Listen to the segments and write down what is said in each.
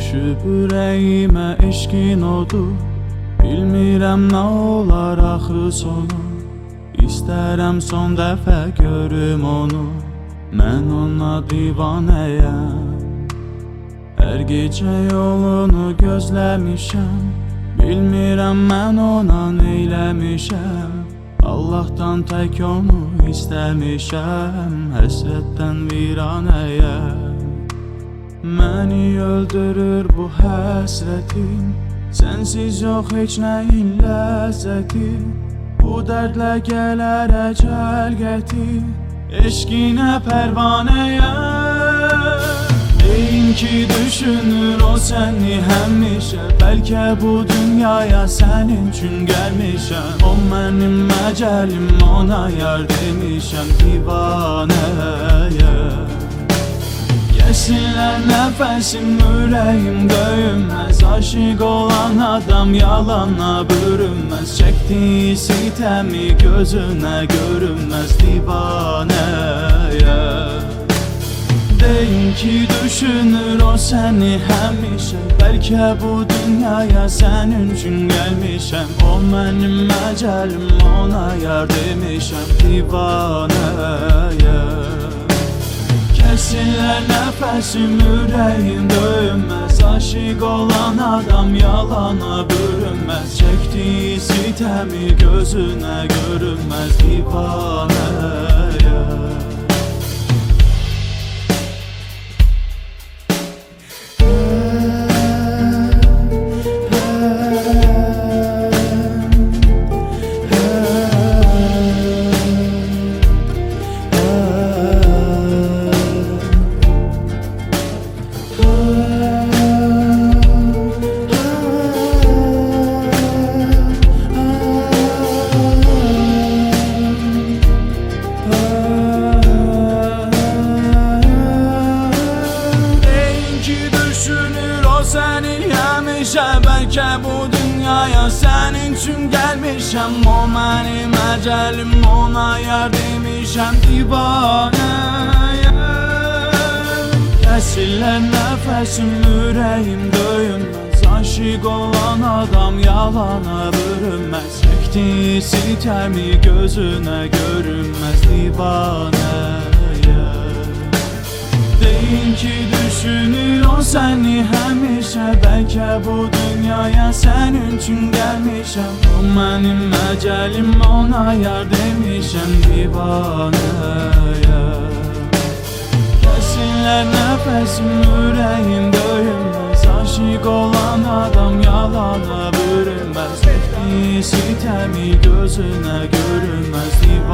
Düşüb ürəyimə eşqin odu, bilmirəm nə olar axı sonu. İstərəm son dəfə görüm onu, mən ona divanəyəm. Hər gecə yolunu gözləmişəm, bilmirəm mən ona neyləmişəm. Allah'tan tək onu istəmişəm, həsrətdən viranəyəm. Məni öldürür bu həsrətin, sənsiz yox heç nəyin ləzzəti. Bu dərdlə gələr əcəl qəti, eşqinə pərvanəyəm. Deyin ki düşünür o səni həmişə, bəlkə bu dünyaya sənin üçün gəlmişəm. O mənim əcəlim, ona yar demişəm, divanəyəm. Kesinler nəfəsim, ürəyim döyünməz. Aşık olan adam yalana bürünməz. Çəkdiyi sitəmi gözünə görünməz, divanəyəm. Deyin ki düşünür o səni həmişə, bəlkə bu dünyaya sənin üçün gəlmişəm. O mənim əcəlim, ona yar demişəm, divanəyəm. Kesinler nəfəsim, ürəyim döyünməz. Aşık olan adam yalana bürünməz. Çəkdiyi sitəmi gözünə görünməz, divanəyəm. Bəlkə bu dünyaya sənin üçün gəlmişəm. O mənim əcəlim, ona yar demişəm, divanəyəm. Kəsirlər nəfəsim, ürəyim döyünməz. Aşık olan adam yalana bürünməz. Çəkdiyi sitəmi gözünə görünməz, divanəyəm. Deyin ki düşünür o səni həmişə, bəlkə bu dünyaya sənin üçün gəlmişəm. O mənim əcəlim, ona yar demişəm, divanəyəm. Kəsinlər nəfəsim, ürəyim döyünməz. Aşık olan adam yalana bürünməz. Çəkdiyi sitəmi gözünə görünməz,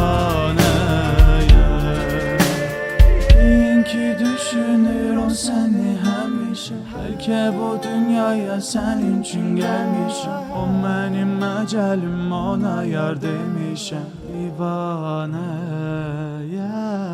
divanəyəm. Deyin ki düşünür o səni həmişə, bəlkə bu dünyaya sənin üçün gəlmişəm. O mənim əcəlim, ona yar demişəm, divanəyəm.